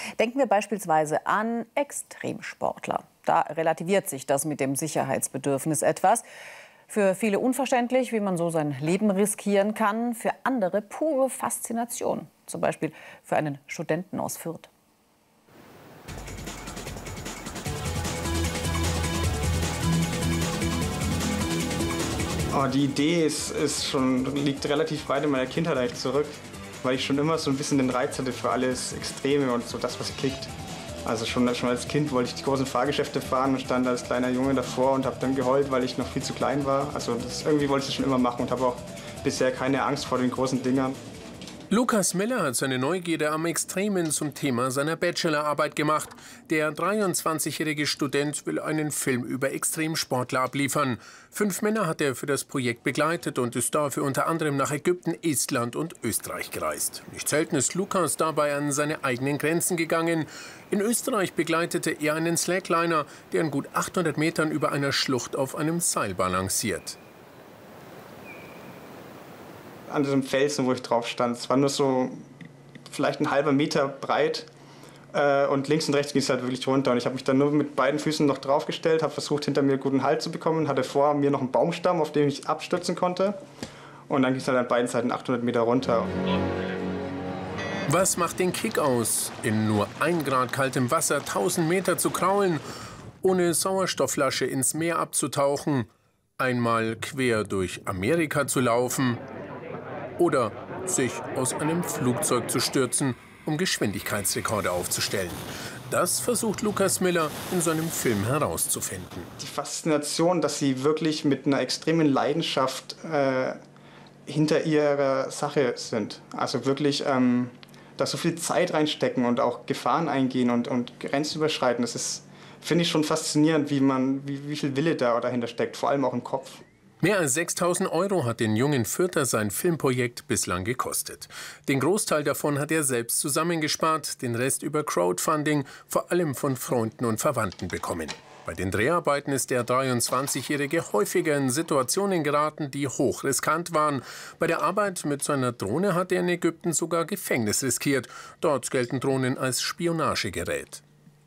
Denken wir beispielsweise an Extremsportler. Da relativiert sich das mit dem Sicherheitsbedürfnis etwas. Für viele unverständlich, wie man so sein Leben riskieren kann. Für andere pure Faszination. Zum Beispiel für einen Studenten aus Fürth. Oh, die Idee liegt relativ weit in meiner Kindheit eigentlich zurück, weil ich schon immer so ein bisschen den Reiz hatte für alles Extreme und so das, was kickt. Also schon als Kind wollte ich die großen Fahrgeschäfte fahren und stand als kleiner Junge davor und habe dann geheult, weil ich noch viel zu klein war. Also irgendwie wollte ich das schon immer machen und habe auch bisher keine Angst vor den großen Dingern. Lukas Miller hat seine Neugierde am Extremen zum Thema seiner Bachelorarbeit gemacht. Der 23-jährige Student will einen Film über Extremsportler abliefern. 5 Männer hat er für das Projekt begleitet und ist dafür unter anderem nach Ägypten, Estland und Österreich gereist. Nicht selten ist Lukas dabei an seine eigenen Grenzen gegangen. In Österreich begleitete er einen Slackliner, der in gut 800 Metern über einer Schlucht auf einem Seil balanciert. An diesem Felsen, wo ich drauf stand. Es war nur so vielleicht ein halber Meter breit und links und rechts ging es halt wirklich runter. Und ich habe mich dann nur mit beiden Füßen noch draufgestellt, habe versucht, hinter mir guten Halt zu bekommen, hatte vor mir noch einen Baumstamm, auf dem ich abstützen konnte. Und dann ging es halt an beiden Seiten 800 Meter runter. Was macht den Kick aus, in nur 1 Grad kaltem Wasser 1000 Meter zu kraulen, ohne Sauerstoffflasche ins Meer abzutauchen, einmal quer durch Amerika zu laufen oder sich aus einem Flugzeug zu stürzen, um Geschwindigkeitsrekorde aufzustellen? Das versucht Lukas Miller in seinem Film herauszufinden. Die Faszination, dass sie wirklich mit einer extremen Leidenschaft hinter ihrer Sache sind. Also wirklich da so viel Zeit reinstecken und auch Gefahren eingehen und Grenzen überschreiten. Das ist, finde ich, schon faszinierend, wie viel Wille da dahinter steckt, vor allem auch im Kopf. Mehr als 6.000 € hat den jungen Fürther sein Filmprojekt bislang gekostet. Den Großteil davon hat er selbst zusammengespart, den Rest über Crowdfunding, vor allem von Freunden und Verwandten bekommen. Bei den Dreharbeiten ist der 23-Jährige häufiger in Situationen geraten, die hochriskant waren. Bei der Arbeit mit seiner Drohne hat er in Ägypten sogar Gefängnis riskiert. Dort gelten Drohnen als Spionagegerät.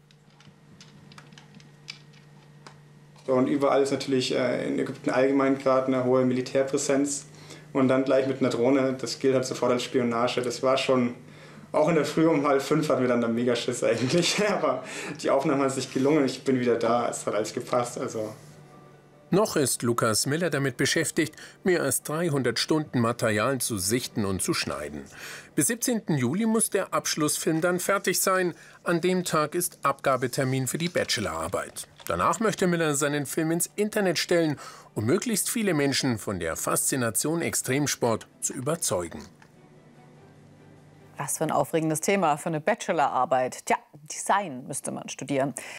Und überall ist natürlich in Ägypten allgemein gerade eine hohe Militärpräsenz. Und dann gleich mit einer Drohne, das gilt halt sofort als Spionage. Das war schon, auch in der Früh um 4:30 hatten wir dann Megaschiss eigentlich. Aber die Aufnahmen haben sich gelungen, ich bin wieder da, es hat alles gepasst. Also. Noch ist Lukas Miller damit beschäftigt, mehr als 300 Stunden Material zu sichten und zu schneiden. Bis 17. Juli muss der Abschlussfilm dann fertig sein. An dem Tag ist Abgabetermin für die Bachelorarbeit. Danach möchte Miller seinen Film ins Internet stellen, um möglichst viele Menschen von der Faszination Extremsport zu überzeugen. Was für ein aufregendes Thema für eine Bachelorarbeit. Tja, Design müsste man studieren.